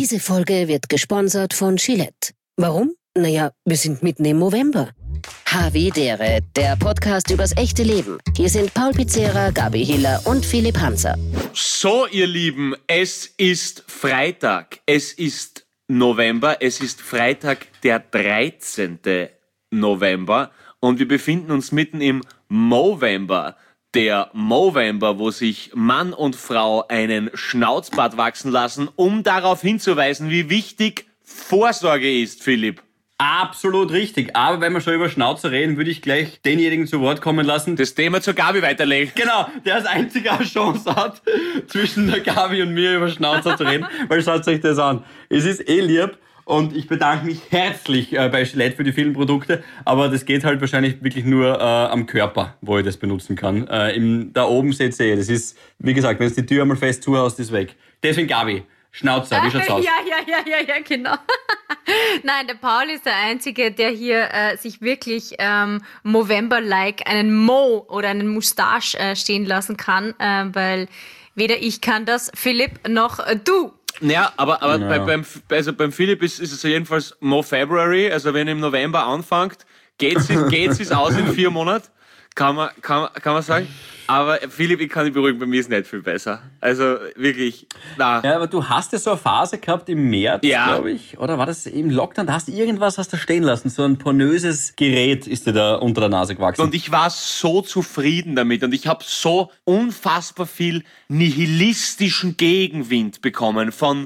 Diese Folge wird gesponsert von Gillette. Warum? Naja, wir sind mitten im November. Havidere, der Podcast übers echte Leben. Hier sind Paul Pizzera, Gabi Hiller und Philipp Hanser. So, ihr Lieben, es ist Freitag. Es ist November. Es ist Freitag, der 13. November. Und wir befinden uns mitten im Movember. Der Movember, wo sich Mann und Frau einen Schnauzbart wachsen lassen, um darauf hinzuweisen, wie wichtig Vorsorge ist, Philipp. Absolut richtig. Aber wenn wir schon über Schnauzer reden, würde ich gleich denjenigen zu Wort kommen lassen. Das Thema zur Gabi weiterlegen. Genau, der als einziger eine Chance hat, zwischen der Gabi und mir über Schnauzer zu reden. Weil schaut euch das an. Es ist lieb und ich bedanke mich herzlich bei Gillette für die vielen Produkte. Aber das geht halt wahrscheinlich wirklich nur am Körper, wo ich das benutzen kann. Da oben seht ihr, das ist, wie gesagt, wenn es die Tür einmal fest zuhaust, ist weg. Deswegen Gabi. Schnauzer, wie schaut's aus? Ja, genau. Nein, der Paul ist der Einzige, der hier sich wirklich Movember-like einen Mo oder einen Moustache stehen lassen kann, weil weder ich kann das, Philipp, noch du. Ja, aber beim Philipp ist es jedenfalls Mo February, also wenn er im November anfängt, geht's aus in 4 Monaten, kann man sagen. Aber Philipp, ich kann dich beruhigen, bei mir ist nicht viel besser. Also wirklich, na. Ja, aber du hast ja so eine Phase gehabt im März, glaube ich. Oder war das im Lockdown? Da hast du irgendwas stehen lassen. So ein pornöses Gerät ist dir da unter der Nase gewachsen. Und ich war so zufrieden damit. Und ich habe so unfassbar viel nihilistischen Gegenwind bekommen von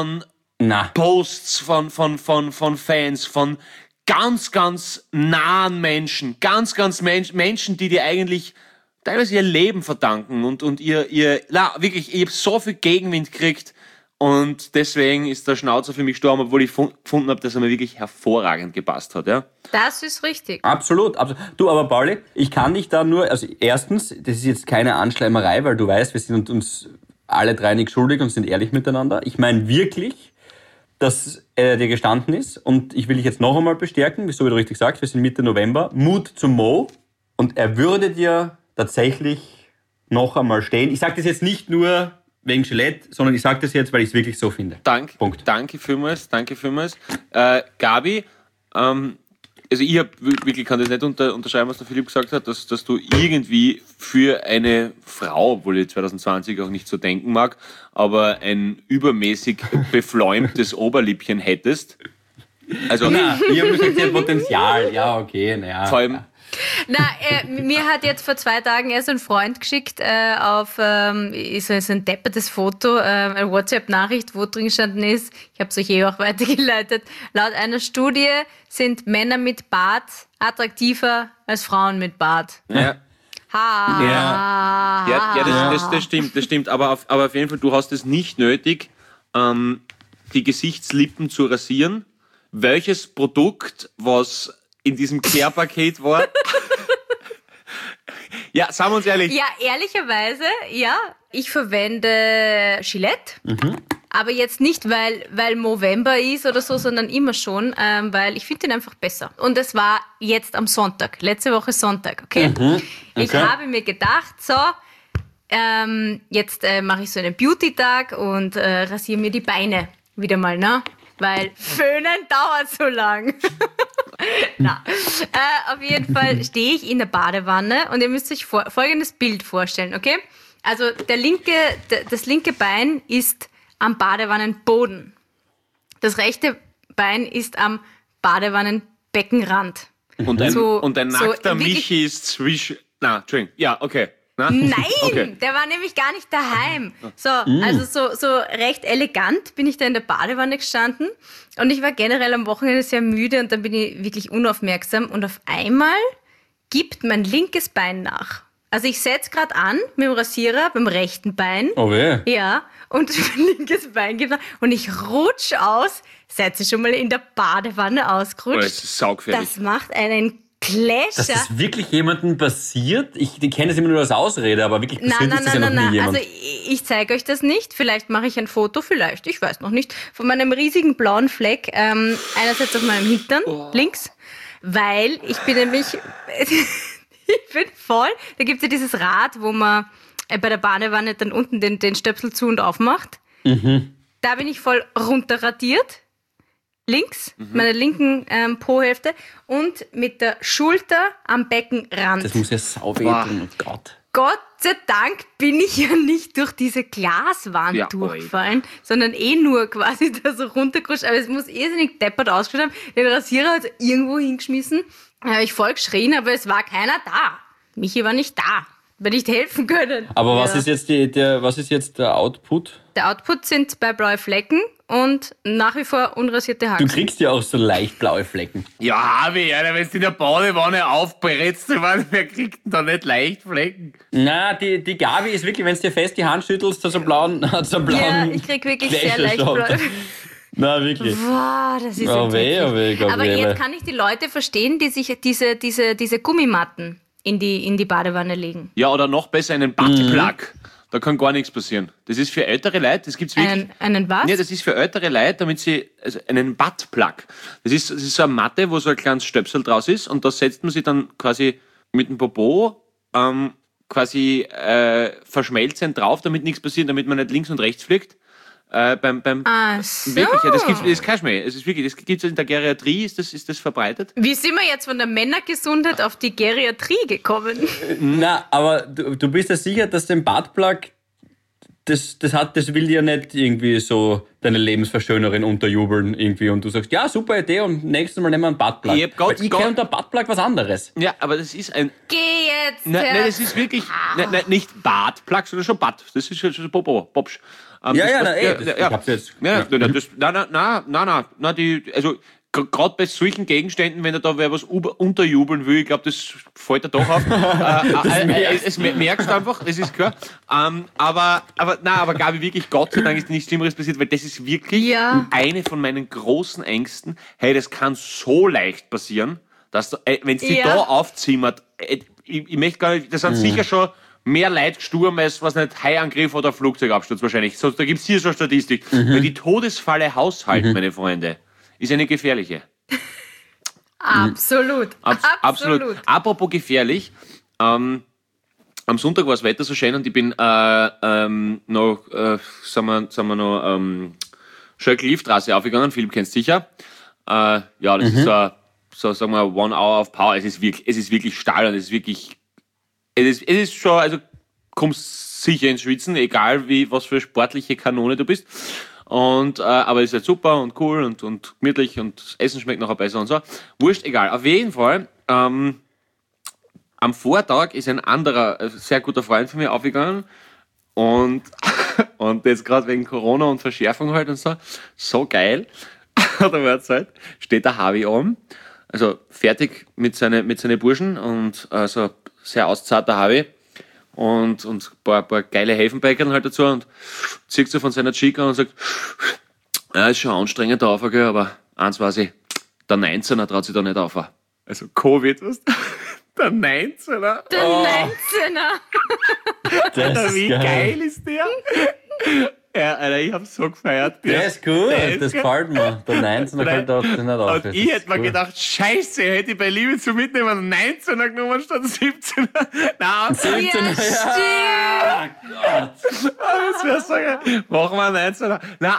Posts, von Fans, von ganz nahen Menschen. Menschen, die dir eigentlich teilweise ihr Leben verdanken und wirklich, ich habe so viel Gegenwind gekriegt und deswegen ist der Schnauzer für mich gestorben, obwohl ich gefunden habe, dass er mir wirklich hervorragend gepasst hat, ja. Das ist richtig. Absolut. Du, aber Pauli, ich kann dich da nur, also erstens, das ist jetzt keine Anschleimerei, weil du weißt, wir sind uns alle drei nicht schuldig und sind ehrlich miteinander. Ich meine wirklich, dass er dir gestanden ist und ich will dich jetzt noch einmal bestärken, so wie du richtig sagst, wir sind Mitte November, Mut zum Mo und er würde dir tatsächlich noch einmal stehen. Ich sage das jetzt nicht nur wegen Gillette, sondern ich sage das jetzt, weil ich es wirklich so finde. Danke vielmals. Gabi, also ich kann das nicht unterschreiben, was der Philipp gesagt hat, dass du irgendwie für eine Frau, obwohl ich 2020 auch nicht so denken mag, aber ein übermäßig befläumtes Oberlippchen hättest. Also, ich habe gesagt, sie hat Potenzial. Ja, okay, naja. Vor allem, Mir hat jetzt vor 2 Tagen erst ein Freund geschickt auf so ein deppertes Foto, eine WhatsApp-Nachricht, wo drin gestanden ist, ich habe es euch auch weitergeleitet, laut einer Studie sind Männer mit Bart attraktiver als Frauen mit Bart. Ja. Das stimmt. Aber auf jeden Fall, du hast es nicht nötig, die Gesichtslippen zu rasieren. Welches Produkt, was in diesem Care-Paket war? Ja, sagen wir uns ehrlich. Ja, ehrlicherweise, ja. Ich verwende Gillette. Aber jetzt nicht, weil Movember ist oder so, sondern immer schon, weil ich finde den einfach besser. Und es war jetzt am Sonntag, letzte Woche Sonntag, okay? Ich habe mir gedacht, so, jetzt mache ich so einen Beauty-Tag und rasiere mir die Beine wieder mal, ne? Weil Föhnen dauert so lang. Auf jeden Fall stehe ich in der Badewanne und ihr müsst euch folgendes Bild vorstellen, okay? Also das linke Bein ist am Badewannenboden. Das rechte Bein ist am Badewannenbeckenrand. Und ein nackter Michi ist zwischen... Entschuldigung. Ja, okay. Nein, okay. Der war nämlich gar nicht daheim. So, also so recht elegant bin ich da in der Badewanne gestanden und ich war generell am Wochenende sehr müde und dann bin ich wirklich unaufmerksam und auf einmal gibt mein linkes Bein nach. Also ich setze gerade an mit dem Rasierer beim rechten Bein. Oh weh. Ja, und mein linkes Bein gibt nach und ich rutsche aus. Seid ihr schon mal in der Badewanne ausgerutscht? Das ist saugefährlich. Das macht einen Clasher. Dass das wirklich jemandem passiert? Ich kenne das immer nur als Ausrede, aber wirklich passiert ist das ja noch nie jemand. Also ich zeige euch das nicht. Vielleicht mache ich ein Foto, ich weiß noch nicht, von meinem riesigen blauen Fleck. Einerseits auf meinem Hintern, links, weil ich bin nämlich... Ich bin voll... Da gibt es ja dieses Rad, wo man bei der Badewanne dann unten den Stöpsel zu und aufmacht. da bin ich voll runterradiert. Links, meine linken Po-Hälfte und mit der Schulter am Beckenrand. Das muss ja sau wehtun, oh Gott. Gott sei Dank bin ich ja nicht durch diese Glaswand durchgefallen, sondern nur quasi da so runtergerutscht. Aber es muss irrsinnig deppert ausgeschaut haben. Den Rasierer hat irgendwo hingeschmissen. Da habe ich voll geschrien, aber es war keiner da. Michi war nicht da. Wird nicht helfen können. Aber was ist jetzt der Output? Der Output sind bei blaue Flecken und nach wie vor unrasierte Haare. Du kriegst ja auch so leicht blaue Flecken. Ja, Harvey, Alter, wenn du in der Badewanne aufbrätst, wer kriegt denn da nicht leicht Flecken? Na, die Gabi ist wirklich, wenn du dir fest die Hand schüttelst, hat so einen blauen Ja, ich krieg wirklich sehr leicht blaue. Na, wirklich. Boah, das ist aber jetzt kann ich die Leute verstehen, die sich diese Gummimatten in die Badewanne legen. Ja, oder noch besser einen Buttplug. Da kann gar nichts passieren. Das ist für ältere Leute, das gibt's wirklich. Einen was? Nee, das ist für ältere Leute, damit sie, also einen Buttplug. Das ist so eine Matte, wo so ein kleines Stöpsel draus ist und da setzt man sich dann quasi mit dem Popo verschmelzend drauf, damit nichts passiert, damit man nicht links und rechts fliegt. Ach so. Wirklich, ja, das ist kein Schmäh. Es ist wirklich, das gibt's in der Geriatrie, ist das verbreitet. Wie sind wir jetzt von der Männergesundheit auf die Geriatrie gekommen? Na, aber du bist ja sicher, dass den Buttplug, das will dir nicht irgendwie so deine Lebensverschönerin unterjubeln irgendwie und du sagst, ja, super Idee und nächstes Mal nehmen wir einen Buttplug. Ich kenne unter Buttplug was anderes. Ja, aber das ist ein... Geh jetzt! Nein, das ist wirklich, nicht Buttplug, sondern schon Butt. Das ist schon Popsch. Ich hab's jetzt. Gerade bei solchen Gegenständen, wenn da wer was unterjubeln will, ich glaube, das fällt da doch auf. Es merkst du einfach, das ist klar. Aber Gabi, wirklich, Gott sei Dank ist nichts Schlimmeres passiert, weil das ist wirklich eine von meinen großen Ängsten. Hey, das kann so leicht passieren, dass du, wenn es dich da aufzimmert, ich möchte gar nicht, das sind sicher schon mehr Leute gestorben als, was nicht, Haiangriff oder Flugzeugabsturz wahrscheinlich. So, da gibt es hier so eine Statistik. Weil die Todesfalle Haushalt, meine Freunde, ist eine gefährliche. Absolut. Absolut. Apropos gefährlich, am Sonntag war das Wetter so schön und ich bin noch Schöckl-Liefstraße aufgegangen. Philipp kennst sicher. Das ist so, sagen wir, 1 Hour of Power. Es ist wirklich Stahl und es ist schon, also kommst sicher ins Schwitzen, egal was für sportliche Kanone du bist. Und, aber es ist halt super und cool und gemütlich und das Essen schmeckt nachher besser und so. Wurscht, egal. Auf jeden Fall, am Vortag ist ein anderer, sehr guter Freund von mir aufgegangen und jetzt gerade wegen Corona und Verschärfung halt und so geil. Da war jetzt halt, steht der Harvey oben, also fertig mit seinen Burschen und so sehr auszarter Harvey und ein paar geile Häfenbäckern halt dazu und zieht so von seiner Chica und sagt, ja, ist schon anstrengend der Aufwärts, aber eins weiß ich, der 19er traut sich da nicht auf. Also Covid, was? Der 19er? Der 19er! Alter, wie geil ist der? Ja, Alter, ich hab so gefeiert. Der ist gut, das gefällt mir. Der 19er fällt auch nicht auf. Und ich hätte mir gedacht, scheiße, hätte ich bei Liebe zu mitnehmen einen 19er genommen statt 17er. Nein, 17er, ja. Das wäre so geil. Machen wir einen 19er. Nein,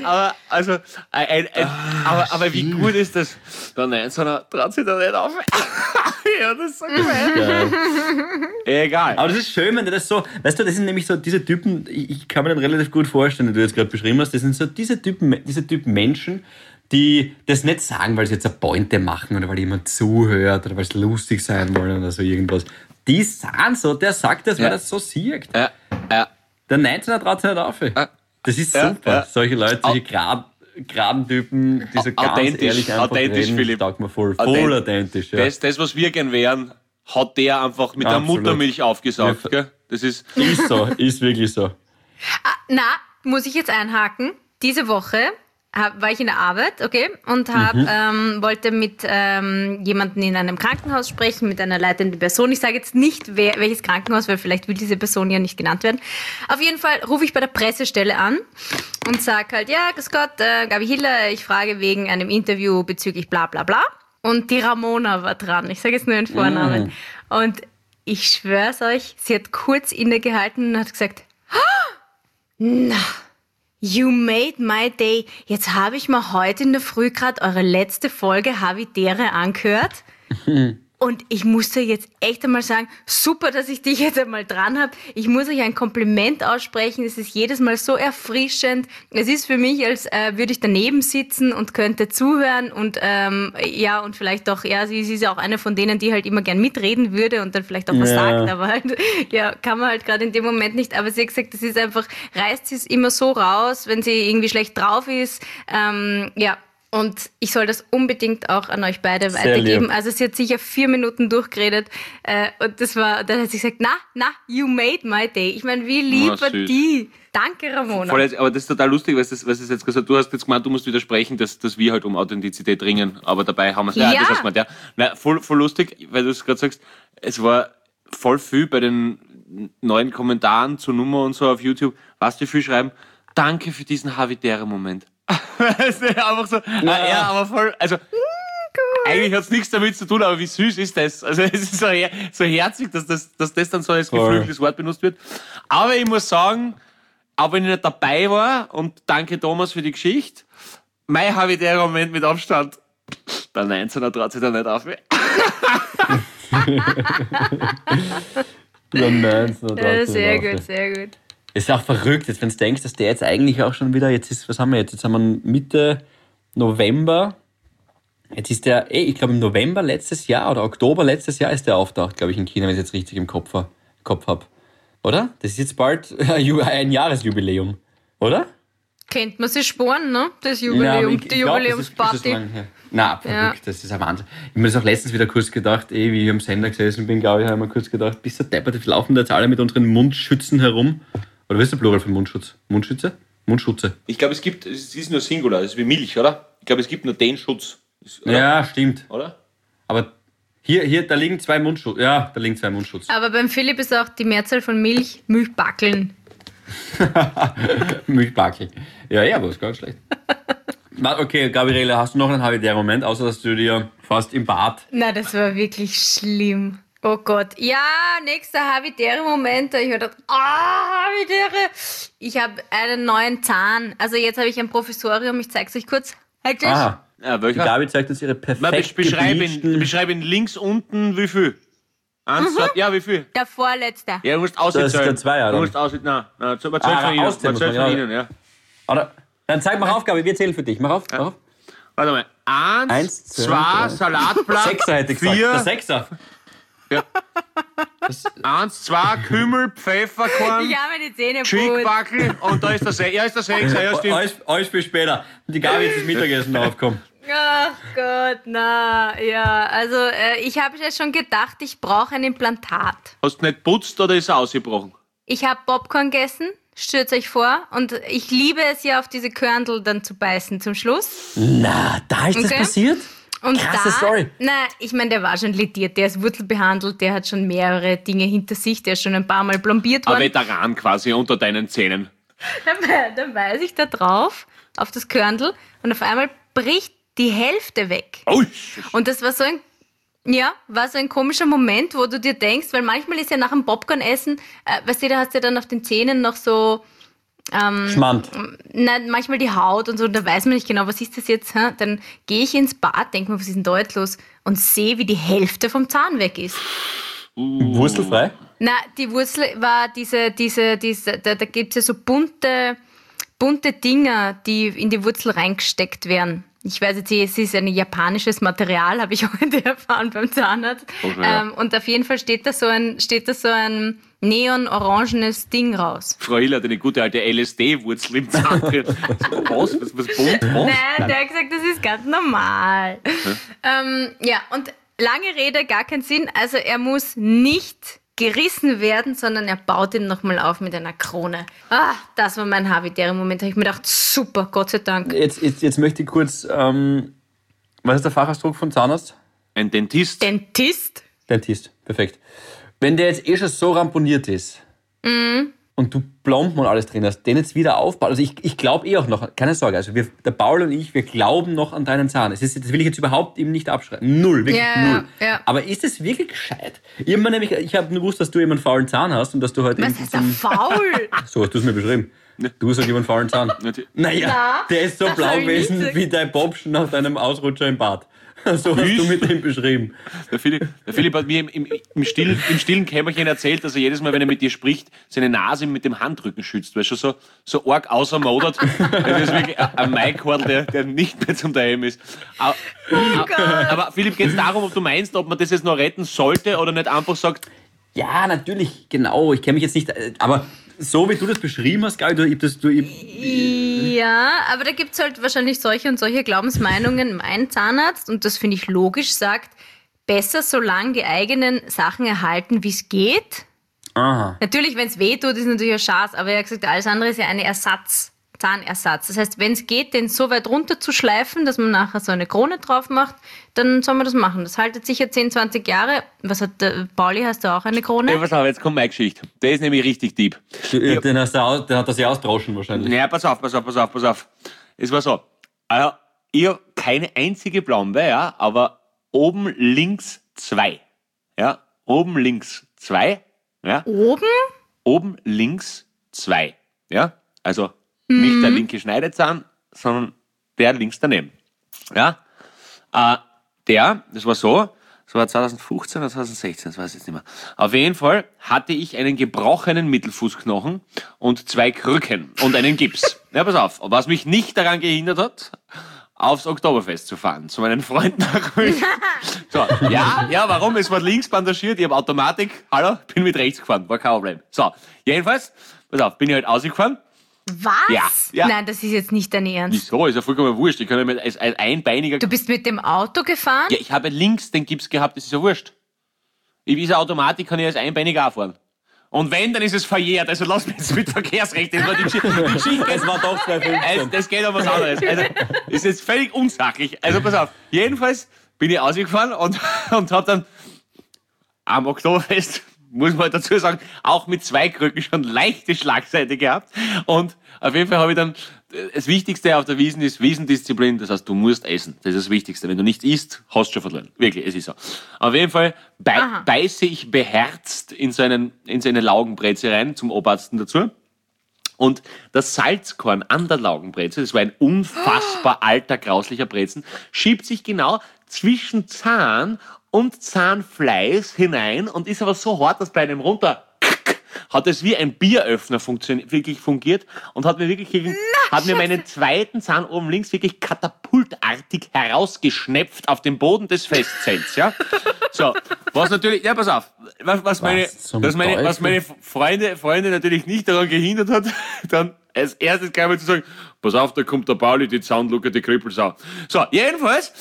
aber wie gut ist das? Der 19er traut sich da nicht auf. Ja, das ist so geil. Egal. Aber das ist schön, wenn du das so, weißt du, das sind nämlich so diese Typen, ich kann mir den relativ gut vorstellen, die du jetzt gerade beschrieben hast, das sind so diese Typen Menschen, die das nicht sagen, weil sie jetzt eine Pointe machen oder weil jemand zuhört oder weil sie lustig sein wollen oder so irgendwas. Die sind so, der sagt das, weil er das so sieht. Der 19er traut sich nicht auf. Das ist super. Solche Leute, solche geraden Typen, die so ganz ehrlich einfach reden, Philipp. Taugt mir voll authentisch. Ja. Das, was wir gern wären, hat der einfach mit der Muttermilch aufgesaugt. Gell? Das ist so, ist wirklich so. Muss ich jetzt einhaken? Diese Woche war ich in der Arbeit, okay, und wollte mit jemandem in einem Krankenhaus sprechen, mit einer leitenden Person. Ich sage jetzt nicht, welches Krankenhaus, weil vielleicht will diese Person ja nicht genannt werden. Auf jeden Fall rufe ich bei der Pressestelle an und sage halt, ja, grüß Gott, Gabi Hiller, ich frage wegen einem Interview bezüglich bla bla bla. Und die Ramona war dran. Ich sage jetzt nur den Vornamen. Und ich schwör's euch, sie hat kurz innegehalten und hat gesagt, na, You made my day. Jetzt habe ich mir heute in der Früh gerade eure letzte Folge Havidere angehört. Und ich musste jetzt echt einmal sagen, super, dass ich dich jetzt einmal dran habe. Ich muss euch ein Kompliment aussprechen. Es ist jedes Mal so erfrischend. Es ist für mich, als würde ich daneben sitzen und könnte zuhören. Und und vielleicht auch, sie ist ja auch eine von denen, die halt immer gern mitreden würde und dann vielleicht auch was sagt. Aber halt, kann man halt gerade in dem Moment nicht. Aber sie hat gesagt, das ist einfach, reißt sie es immer so raus, wenn sie irgendwie schlecht drauf ist. Und ich soll das unbedingt auch an euch beide weitergeben. Also sie hat sicher 4 Minuten durchgeredet. Und dann hat sie gesagt, na, you made my day. Ich meine, wie lieb war die? Danke, Ramona. Voll, aber das ist total lustig, was das jetzt gesagt, du hast jetzt gemeint, du musst widersprechen, dass wir halt um Authentizität ringen. Aber dabei haben wir es. Ja, das hast du gemeint, ja. Voll lustig, weil du es gerade sagst, es war voll viel bei den neuen Kommentaren zur Nummer und so auf YouTube. Was die viel schreiben? Danke für diesen Havidere-Moment. Einfach so, aber voll, also eigentlich hat es nichts damit zu tun, aber wie süß ist das? Also es ist so herzig, dass das dann so als geflügeltes Wort benutzt wird. Aber ich muss sagen, auch wenn ich nicht dabei war, und danke Thomas für die Geschichte, mein Havidere-Moment mit Abstand, der 19er traut sich da nicht auf mich. Der 19er sehr gut, sehr gut. Es ist auch verrückt, jetzt, wenn du denkst, dass der jetzt eigentlich auch schon wieder, was haben wir jetzt? Jetzt haben wir Mitte November. Jetzt ist der, ich glaube im November letztes Jahr oder Oktober letztes Jahr ist der auftaucht, glaube ich, in China, wenn ich es jetzt richtig im Kopf habe. Oder? Das ist jetzt bald ein Jahresjubiläum, oder? Kennt man sich sporen, ne? Das Jubiläum, die Jubiläumsparty. Na, verrückt, das ist ein Wahnsinn. Ich habe mir das auch letztens wieder kurz gedacht, wie ich am Sender gesessen bin, glaube ich, habe ich mir kurz gedacht, bis der Deppert, die laufen da jetzt alle mit unseren Mundschützen herum. Oder was ist der Plural für Mundschutz? Mundschütze? Mundschutze. Ich glaube, es ist nur Singular, das ist wie Milch, oder? Ich glaube, es gibt nur den Schutz. Oder? Ja, stimmt. Oder? Aber hier, da liegen 2 Mundschutz. Ja, da liegen 2 Mundschutz. Aber beim Philipp ist auch die Mehrzahl von Milchbackeln. Milchbackel. Ja, aber ist gar nicht schlecht. Okay, Gabriele, hast du noch einen Havidere-Moment, außer dass du dir fast im Bad... Na, das war wirklich schlimm. Oh Gott. Ja, nächster Havidere-Moment. Ich habe gedacht, Havidere. Ich habe einen neuen Zahn. Also jetzt habe ich ein Professorium. Ich zeige es euch kurz. Halt ja, welcher? Die Gabi zeigt uns ihre perfekt Beschreib ihn links unten, wie viel? 1, 2, ja, wie viel? Der vorletzte. Ja, du musst auszählen. Das ist der Zweier, Du musst auszählen, nein, von Ihnen, ja. Oder, dann zeig mal auf, Gabi, wir zählen für dich. Mach auf. Warte mal. 1, 2, Salatblatt, 6er hätte ich gesagt. 4. Der 6er. Ja. 1, 2, Kümmel, Pfefferkorn, Ich habe die Zähne Schickbackel und da ist der 6er. Ja, ist der 6er, ja, stimmt. Alles für später. Und die Gabi jetzt das Mittagessen aufkommen. Ach Gott, na, ja. Also ich habe ja schon gedacht, ich brauche ein Implantat. Hast du nicht putzt oder ist er ausgebrochen? Ich habe Popcorn gegessen, stellt euch vor. Und ich liebe es ja, auf diese Körnel dann zu beißen zum Schluss. Na, da ist das passiert? Und krasse Story. Ich meine, der war schon lediert, der ist wurzelbehandelt, der hat schon mehrere Dinge hinter sich, der ist schon ein paar Mal plombiert worden. Ein Veteran quasi unter deinen Zähnen. Dann weise ich da drauf, auf das Körnel, und auf einmal bricht die Hälfte weg. Oh. Und das war so ein komischer Moment, wo du dir denkst, weil manchmal ist ja nach dem Popcorn-Essen, weißt du, da hast du ja dann auf den Zähnen noch so Schmand. Manchmal die Haut und so, da weiß man nicht genau, was ist das jetzt? Dann gehe ich ins Bad, denke mir, was ist denn da jetzt los? Und sehe, wie die Hälfte vom Zahn weg ist. Wurzelfrei? Na, die Wurzel war da gibt es ja so bunte Dinger, die in die Wurzel reingesteckt werden. Ich weiß jetzt, es ist ein japanisches Material, habe ich heute erfahren beim Zahnarzt. Okay, ja. Und auf jeden Fall steht da so ein neon-orangenes Ding raus. Frau Hiller hat eine gute alte LSD-Wurzel im Zahn drin. Was bunt? Nein, der hat gesagt, das ist ganz normal. Und lange Rede, gar keinen Sinn. Also er muss nicht gerissen werden, sondern er baut ihn nochmal auf mit einer Krone. Das war mein Havidere-Moment. Da habe ich mir gedacht, super, Gott sei Dank. Jetzt möchte ich kurz, was ist der Fachausdruck von Zahnarzt? Ein Dentist. Dentist, perfekt. Wenn der jetzt schon so ramponiert ist und du Plomben und alles drin hast, den jetzt wieder aufbaut. Also ich glaube auch noch, keine Sorge, also der Paul und ich, wir glauben noch an deinen Zahn. Das will ich jetzt überhaupt ihm nicht abschreiben. Null, wirklich null. Ja. Aber ist es wirklich gescheit? Ich habe nur gewusst, dass du eben einen faulen Zahn hast und dass du heute... Was heißt da faul? So hast du es mir beschrieben. Du sagst, ich habe einen faulen Zahn. Naja, der ist so das blau hab ich nicht gewesen gesagt. wie dein Bobschen nach deinem Ausrutscher im Bad. So hast du mit ihm beschrieben. Der Philipp hat mir im stillen Kämmerchen erzählt, dass er jedes Mal, wenn er mit dir spricht, seine Nase mit dem Handrücken schützt, weil er schon so arg außermodert. Das ist wirklich ein Maikordel, der nicht mehr zum Daheim ist. Aber Philipp, geht es darum, ob du meinst, ob man das jetzt noch retten sollte oder nicht einfach sagt, Ja, natürlich, genau. Ich kenne mich jetzt nicht, aber so wie du das beschrieben hast, Gabi, Ja, aber da gibt es halt wahrscheinlich solche und solche Glaubensmeinungen. Mein Zahnarzt, und das finde ich logisch, sagt, besser solange die eigenen Sachen erhalten, wie es geht. Aha. Natürlich, wenn es weh tut, ist natürlich ein Schatz, aber er hat gesagt, alles andere ist ja eine Zahnersatz. Das heißt, wenn es geht, den so weit runter zu schleifen, dass man nachher so eine Krone drauf macht, dann soll man das machen. Das haltet sicher 10, 20 Jahre. Was hat der Pauli, hast du auch eine Krone? ja, pass auf, jetzt kommt meine Geschichte. Der ist nämlich richtig deep. Den hat er sich ausdroschen wahrscheinlich. Ja, pass auf. Es war so, also, ich habe keine einzige Blombe, ja, aber oben links 2. Ja, oben links 2. Ja, Oben? oben links 2. Ja, also nicht der linke Schneidezahn, sondern der links daneben. Ja, das war so, das war 2015 oder 2016, das weiß ich jetzt nicht mehr. Auf jeden Fall hatte ich einen gebrochenen Mittelfußknochen und 2 Krücken und einen Gips. Ja, pass auf, was mich nicht daran gehindert hat, aufs Oktoberfest zu fahren, zu meinen Freunden nach München. So, ja, warum? Es war links bandagiert, ich habe Automatik, hallo, bin mit rechts gefahren, war kein Problem. So, jedenfalls, pass auf, bin ich halt ausgefahren. Was? Ja. Nein, das ist jetzt nicht dein Ernst. Wieso? Ist ja vollkommen wurscht. Ich kann ja als einbeiniger... Du bist mit dem Auto gefahren? Ja, ich habe links den Gips gehabt, das ist ja wurscht. Diese Automatik kann ich als einbeiniger auch fahren. Und wenn, dann ist es verjährt. Also lass mich jetzt mit Verkehrsrecht. Das war die Geschichte. Es war doch 2015. Das geht um was anderes. Also, das ist jetzt völlig unsachlich. Also pass auf. Jedenfalls bin ich ausgefahren und habe dann am Oktoberfest, muss man dazu sagen, auch mit 2 Krücken schon leichte Schlagseite gehabt. Und auf jeden Fall habe ich dann, das Wichtigste auf der Wiesn ist Wiesendisziplin. Das heißt, du musst essen. Das ist das Wichtigste. Wenn du nicht isst, hast du schon verloren. Wirklich, es ist so. Auf jeden Fall beiße ich beherzt in so eine Laugenbreze rein, zum Obersten dazu. Und das Salzkorn an der Laugenbreze, das war ein unfassbar alter, grauslicher Brezen, schiebt sich genau zwischen Zahn und Zahnfleisch hinein und ist aber so hart, dass bei einem runter hat es wie ein Bieröffner wirklich fungiert und hat mir meinen zweiten Zahn oben links wirklich katapultartig herausgeschnepft auf den Boden des Festzells, ja. So, was natürlich, ja, pass auf, was meine Freunde natürlich nicht daran gehindert hat, dann als erstes gleich mal zu sagen, pass auf, da kommt der Pauli, die Zaunluke, die Krippelsau. So, jedenfalls,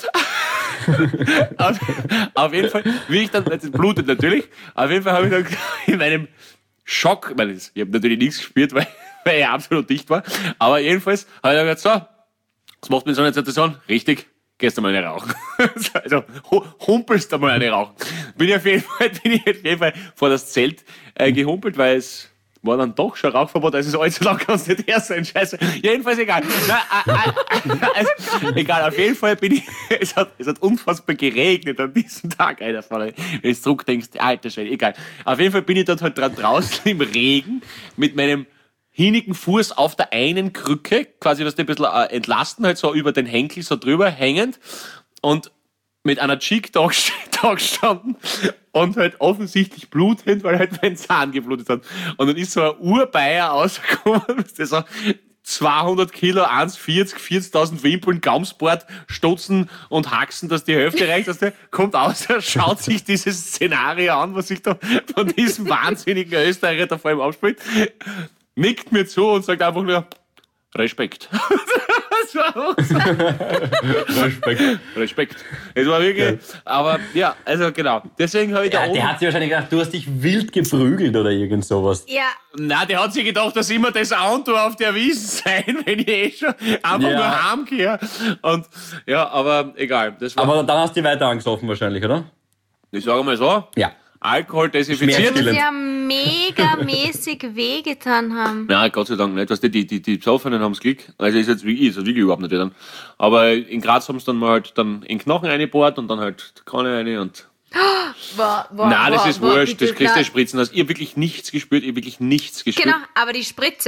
auf jeden Fall, wie ich dann, das blutet natürlich, auf jeden Fall habe ich dann in meinem Schock, ich habe natürlich nichts gespürt, weil er absolut dicht war, aber jedenfalls habe ich dann gesagt, so, was macht man in so einer Situation? Richtig, gehst du mal eine rauchen. Also, humpelst du mal eine rauchen. Bin ich auf jeden Fall vor das Zelt gehumpelt, weil es war dann doch schon Rauchverbot, also allzu lang kann es nicht her sein, scheiße. Jedenfalls egal. Also, egal, auf jeden Fall es hat unfassbar geregnet an diesem Tag, Alter. Wenn du jetzt zurückdenkst, alter Schwede, egal. Auf jeden Fall bin ich dort halt draußen im Regen mit meinem hinigen Fuß auf der einen Krücke, quasi was ein bisschen entlasten, halt so über den Henkel so drüber hängend und mit einer Cheek da gestanden und halt offensichtlich blutend, weil halt mein Zahn geblutet hat. Und dann ist so ein Urbeier rausgekommen, der so 200 Kilo, 1,40, 40.000 Wimpeln, Gaumsbart, Stutzen und Haxen, dass die Hälfte reicht, dass der kommt aus, schaut sich dieses Szenario an, was sich da von diesem wahnsinnigen Österreicher da vor ihm abspielt, nickt mir zu und sagt einfach nur, Respekt. Das war auch so. Respekt. Es war wirklich, aber ja, also genau. Deswegen habe ich da oben... Der hat sich wahrscheinlich gedacht, du hast dich wild geprügelt oder irgend sowas. Ja. Nein, der hat sich gedacht, dass immer das Auto auf der Wiesn sein, wenn ich schon einfach nur heimgehe. Und ja, aber egal. Das war, aber dann hast du dich weiter angesoffen wahrscheinlich, oder? ich sage mal so, Ja. Alkohol desinfiziert. Die ja megamäßig wehgetan haben. Ja, Gott sei Dank nicht. Weißt du, die Besoffenen haben das Glück. Also ist jetzt wirklich überhaupt nicht dann. Aber in Graz haben sie dann mal halt dann in den Knochen reingebohrt und dann halt die Kanne rein und... Nein, das ist wurscht. Das kriegst du Spritzen. Also ich habe wirklich nichts gespürt. Genau, aber die Spritze.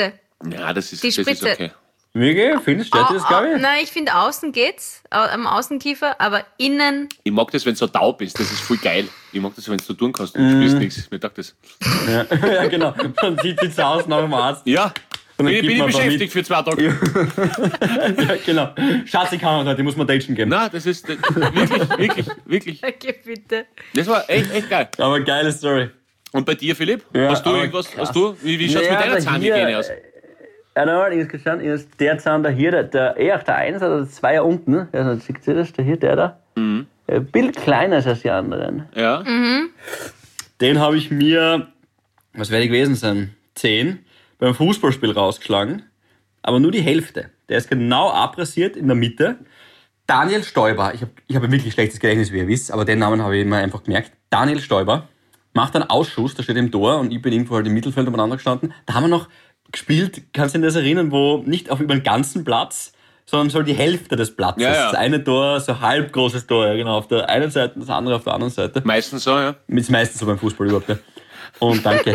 Ja, das ist Spitze. okay. Wirklich? Findest du das, glaube ich? Nein, ich finde, außen geht's, am Außenkiefer, aber innen... Ich mag das, wenn du so taub bist, das ist voll geil. Ich mag das, wenn du so tun kannst und du spürst nichts. Mir taugt das. Ja, genau. Dann zieht sie zu Hause nach dem Arzt. Ja, bin ich beschäftigt für 2 Tage. Ja, genau. Schatz, ich kann noch, die muss man Datchen geben. Nein, das ist wirklich. Okay, bitte. Das war echt geil. Aber geile Story. Und bei dir, Philipp? Ja, hast du irgendwas? Wie schaut es mit deiner Zahnhygiene aus? Ja, da ist gestanden, ist der Zahn da hier, der auch der 1 oder der 2 unten, also seht ihr das, der hier, der da? Ein Bild kleiner ist als die anderen. Ja. Den habe ich mir, was werde ich gewesen sein, 10, beim Fußballspiel rausgeschlagen, aber nur die Hälfte. Der ist genau abrasiert in der Mitte. Daniel Stoiber, ich habe wirklich schlechtes Gedächtnis, wie ihr wisst, aber den Namen habe ich immer einfach gemerkt. Daniel Stoiber macht einen Ausschuss, der steht im Tor und ich bin irgendwo halt im Mittelfeld umeinander gestanden. Da haben wir noch gespielt, kannst du dich an das erinnern, wo nicht auf über den ganzen Platz, sondern so die Hälfte des Platzes. Ja. Das eine Tor, so halb großes Tor, ja genau, auf der einen Seite, das andere auf der anderen Seite. Meistens so, ja. Ist meistens so beim Fußball überhaupt, ja. Und danke.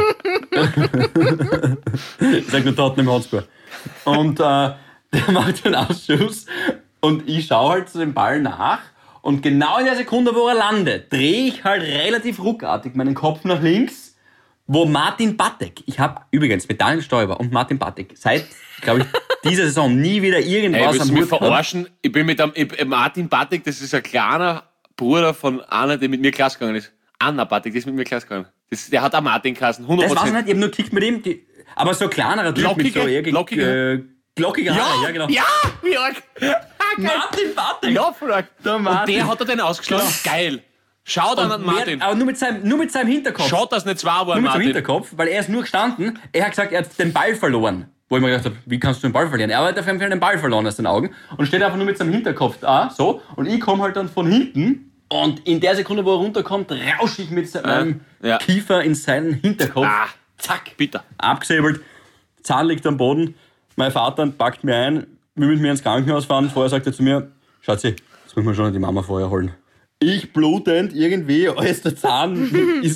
Ich sag nur Tottenham Hotspur. Und der macht den Ausschuss und ich schaue halt zu dem Ball nach und genau in der Sekunde, wo er landet, drehe ich halt relativ ruckartig meinen Kopf nach links, wo Martin Battek, ich habe übrigens mit Daniel Stoiber und Martin Battek seit, glaube ich, dieser Saison nie wieder irgendwas am am Hut Hut gehabt. verarschen. Ich bin mit Martin Battek, das ist ein kleiner Bruder von einer, der mit mir Klasse gegangen ist. Anna Battek, die ist mit mir Klasse gegangen. Der hat auch Martin geheißen, 100%. Das weiß ich nicht, ich habe nur gekickt mit ihm, aber so kleinerer Typ mit so glockige Haare, ja genau. Ja, wie arg. Martin Battek! Ja, voll arg. Der Und Martin. der hat er den ausgeschlagen. Geil. Schaut an Martin. Aber nur mit seinem Hinterkopf. Schaut, dass nicht 2 waren, Nur mit seinem Martin. Hinterkopf, weil er ist nur gestanden. Er hat gesagt, er hat den Ball verloren. Wo ich mir gedacht habe, wie kannst du den Ball verlieren? Er hat auf jeden Fall den Ball verloren aus den Augen und steht einfach nur mit seinem Hinterkopf da, so. Und ich komme halt dann von hinten und in der Sekunde, wo er runterkommt, rausche ich mit seinem Kiefer in seinen Hinterkopf. Zack. Bitter. Abgesäbelt. Zahn liegt am Boden. Mein Vater packt mir ein, will mit mir ins Krankenhaus fahren. Vorher sagt er zu mir, Schatzi, jetzt müssen wir schon die Mama vorher holen. Ich blutend irgendwie, alles der Zahn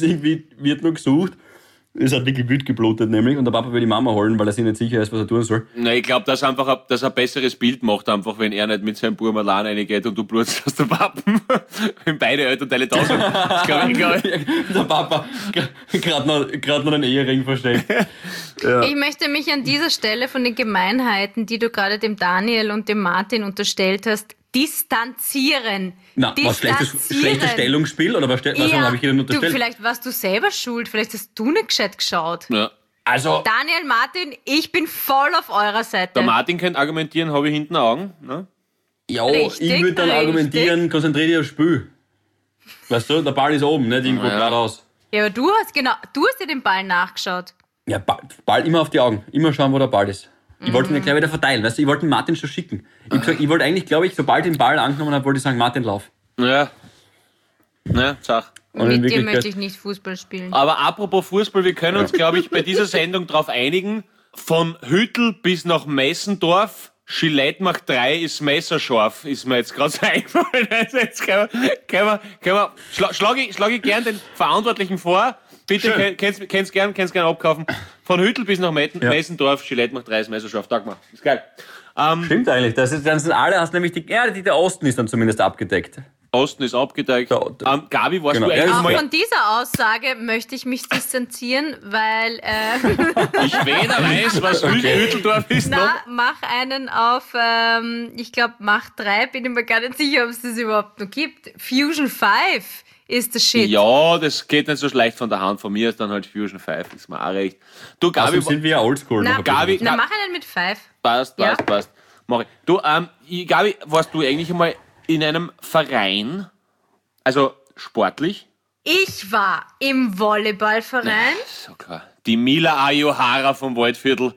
wird nur gesucht. Es hat wirklich wild geblutet nämlich und der Papa will die Mama holen, weil er sich nicht sicher ist, was er tun soll. Nein, ich glaube, dass er ein besseres Bild macht, einfach, wenn er nicht mit seinem Buben allein reingeht und du blutst aus der Pappen. Wenn beide Elternteile da sind. Das glaube ich. Der Papa gerade noch einen Ehering versteckt. Ja. Ich möchte mich an dieser Stelle von den Gemeinheiten, die du gerade dem Daniel und dem Martin unterstellt hast, distanzieren. Na, was schlechtes Stellungsspiel oder was habe ich Ihnen unterstellt? Vielleicht warst du selber schuld, vielleicht hast du nicht gescheit geschaut. Ja. Also, Daniel, Martin, ich bin voll auf eurer Seite. Der Martin könnte argumentieren, habe ich hinten Augen. Ne? ja, Richtig, ich würde dann argumentieren, konzentriere dich aufs Spiel. Weißt du, der Ball ist oben, nicht irgendwo geradeaus. Ja, aber du hast dir den Ball nachgeschaut. Ja, Ball immer auf die Augen, immer schauen, wo der Ball ist. Ich wollte ihn ja gleich wieder verteilen, weißt du, ich wollte den Martin schon schicken. Ich wollte eigentlich, glaube ich, sobald ich den Ball angenommen habe, wollte ich sagen, Martin, lauf. Ja, Sach. Und Mit dir möchte ich nicht Fußball spielen. Aber apropos Fußball, wir können uns, glaube ich, bei dieser Sendung darauf einigen, von Hüttel bis nach Messendorf, Gillette macht 3 ist messerscharf, ist mir jetzt gerade so eingefallen. Also jetzt schlage ich gern den Verantwortlichen vor. Bitte, kannst gern abkaufen. Von Hüttel bis nach Messendorf, Gillette macht 3 ist messerscharf. Tag mal. Ist geil. Stimmt eigentlich. Dann sind alle, hast nämlich der Osten ist dann zumindest abgedeckt. Osten ist abgedeckt. Gabi, warst du eigentlich Auch mal... von dieser Aussage möchte ich mich distanzieren, weil... Ich weder weiß, was Hütteldorf ist noch. Mach einen auf, ich glaube, Mach 3, bin ich mir gar nicht sicher, ob es das überhaupt noch gibt. Fusion 5 ist das Shit. Ja, das geht nicht so schlecht von der Hand. Von mir ist dann halt Fusion 5, ist mir auch recht. Du, Gabi... Also sind wir ja oldschool. Na, noch ein bisschen. mach einen mit 5. Passt. Mach ich. Du, Gabi, warst du eigentlich einmal in einem Verein, also sportlich? Ich war im Volleyballverein. So klar. Die Mila Ayohara vom Waldviertel.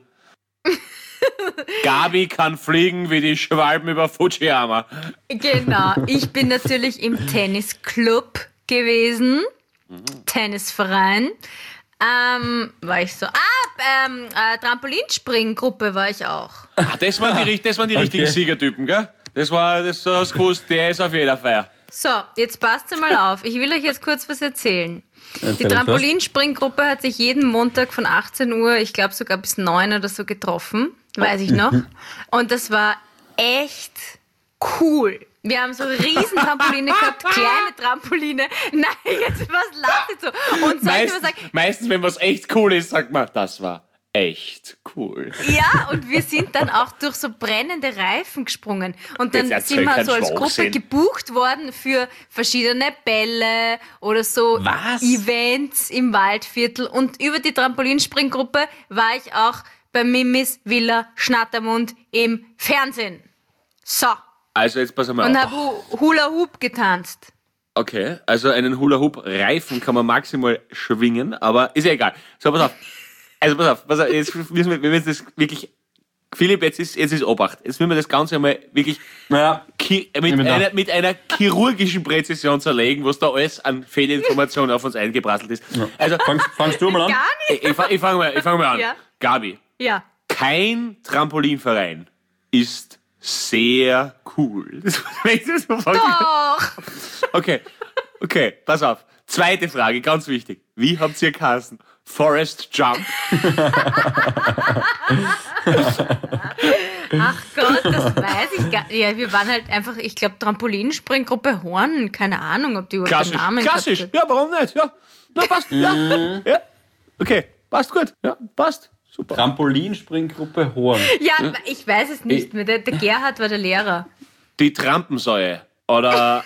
Gabi kann fliegen wie die Schwalben über Fujiyama. Genau. Ich bin natürlich im Tennisclub gewesen. Tennisverein. War ich so. Trampolinspringgruppe war ich auch. Das waren die richtigen Siegertypen, gell? Das war das gewusst, der ist auf jeder Feier. So, jetzt passt mal auf. Ich will euch jetzt kurz was erzählen. Die Trampolinspringgruppe hat sich jeden Montag von 18 Uhr, ich glaube sogar bis 9 oder so getroffen. Weiß ich noch. Und das war echt cool. Wir haben so riesen Trampoline gehabt, kleine Trampoline. Nein, jetzt was lacht ihr so? Und meistens, wenn was echt cool ist, sagt man, das war echt cool. Ja, und wir sind dann auch durch so brennende Reifen gesprungen. Und dann sind wir so als Gruppe gebucht worden für verschiedene Bälle oder so Events im Waldviertel. Und über die Trampolinspringgruppe war ich auch bei Mimis Villa Schnattermund im Fernsehen. So. Also jetzt pass mal auf. Und habe Hula Hoop getanzt. Okay, also einen Hula Hoop Reifen kann man maximal schwingen, aber ist ja egal. So, pass auf. Also pass auf, jetzt müssen wir das wirklich, Philipp, jetzt ist Obacht. Jetzt müssen wir das Ganze einmal wirklich mit einer chirurgischen Präzision zerlegen, was da alles an Fehlinformationen auf uns eingeprasselt ist. Ja. Also, fangst du mal an? Gar nicht. Ich fang mal an. Ja. Gabi. Ja. Kein Trampolinverein ist sehr cool. Doch. Okay, pass auf. Zweite Frage, ganz wichtig. Wie habt ihr geheißen? Forest Jump? Ach Gott, das weiß ich gar nicht. Ja, wir waren halt einfach, ich glaube, Trampolinspringgruppe Horn. Keine Ahnung, ob die überhaupt den Namen Klassisch, hat. ja, warum nicht? Ja, na, passt. Ja. Okay, passt gut. Ja, passt. Super. Trampolinspringgruppe Horn. Ja, ich weiß es nicht mehr. Der Gerhard war der Lehrer. Die Trampensäue. Oder